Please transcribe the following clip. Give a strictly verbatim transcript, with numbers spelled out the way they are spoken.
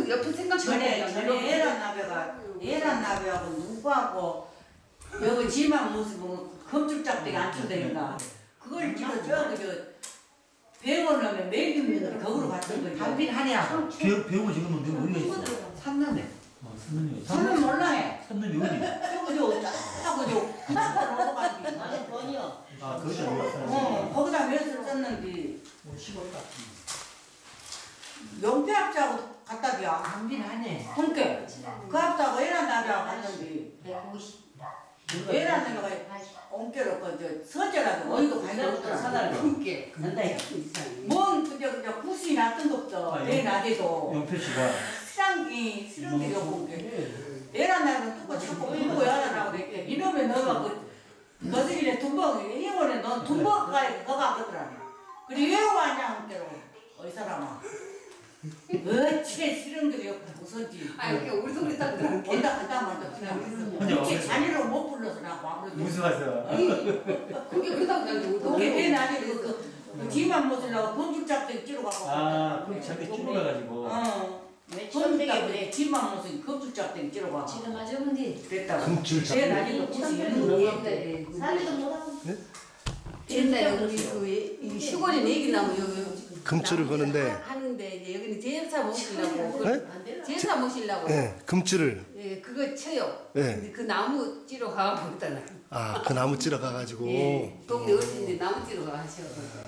그 옆에 생각 전에 전에 애란 나베가 애란 나베하고 누구하고 여기 지만 모습은 검출짝대기 안 춘다니까 그걸 찍어 저기 저 병원 오면 매기면 거기로 갔던 거지. 담빈 하냐? 배우 배우고 지금은 내가 어디가 있어? 샀는데. 어, 선생님. 저는 몰라 해. 선생님 어디? 저거 저 저거 저 그쪽으로 넘어가지. 나는 번이요. 아 거기다 어 거기다 몇을 썼는지 영태합자하고 갖다 줘. 담빈 하네. 그러니까 그 합자하고 애란 나베하고 갔는지 백오십. 애란 나베가 엉겨로 그저 서재라도 어디도 가지 없더라. 사다리. 그게 근데 뭔 그저 그저 구슬이 났던 것도 아, 내 영- 낮에도 영표 씨가 시장이 시장이 요거 애란 나베는 누가 자꾸 울고 야라라고 그랬대. 이놈의 너가 그 거슬이네 둔벙 이번에 넌 둔벙가에 거가 그러더라. 그래 왜 왔냐 한테로 어이 사람아. 어째 싫은 게 없고 무서지. 아 이렇게 우리 동네 딸들한테 온다 간다 말다 그냥 그렇지 자리로 못 불러서 나고 아무래도 무서워서. 그게 그렇다고 그냥 우리 그게 동네 내 나중에 그, 그 뒤만 못으려고 건축작대 찌러 가고 아 그럼 저렇게 찔러가지고. 어 왜 천백에 건축작대 그래? 뒤만 못은 건축작대 찌러 가고 지금 아주머니 됐다고 건축작대. 내 나중에 구시 옛날에 사례도 못하고. 옛날에 우리 그 이 시골에 얘기 나면 여기 금줄을 거는데. 하는데 이제 여기는 제사 모시려고 네? 제사 모시려고 예, 금줄을. 예 그거 쳐요. 네. 근데 그 나무 찌러 가고 있잖아. 아, 그 나무 찌러 가가지고. 예 동네 어르신들 나무 찌러 가셔.